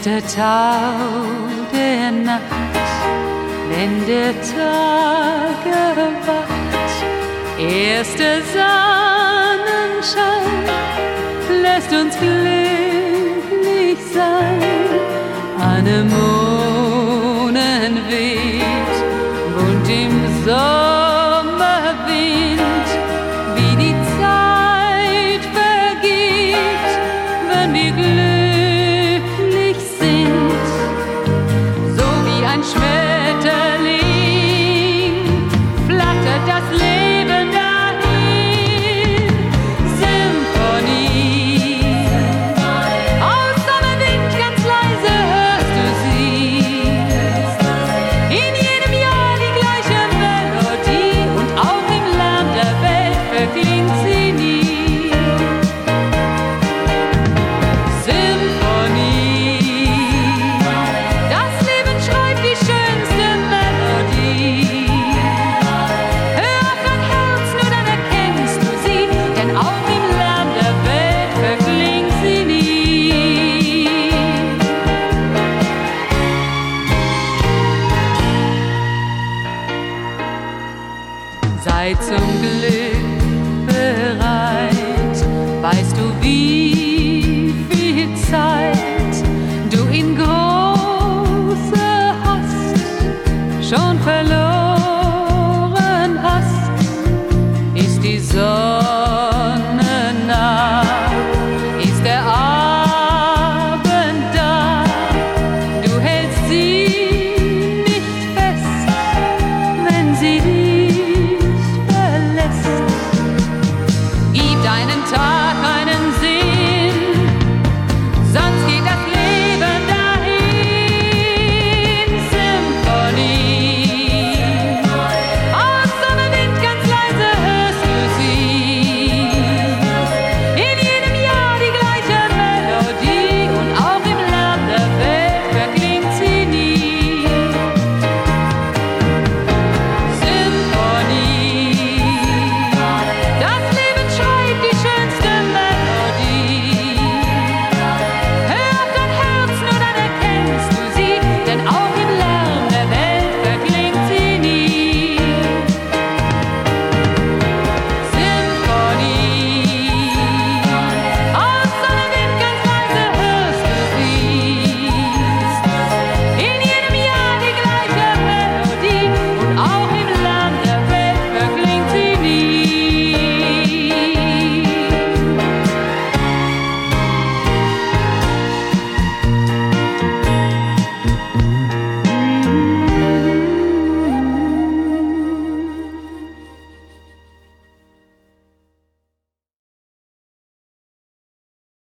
erste Tau der Nacht, wenn der Tag erwacht, erster Sonnenschein lässt uns glücklich sein. Anemonen weht, bunt im Sommerwind, wie die Zeit vergeht, wenn wir glücklich sind. So wie ein Schmetterling flattert das Leben dahin. Symphonie, aus Sommerwind ganz leise hörst du sie. In jedem Jahr die gleiche Melodie und auch im Lärm der Welt verklingt sie nie. Symphonie, das Leben schreibt die schönste Melodie. Hör auf dein Herz, nur dann erkennst du sie, denn auch im Lärm der Welt verklingt sie nie. Sei zum Glück bereit, weißt du, wie viel Zeit du in Große hast schon verloren.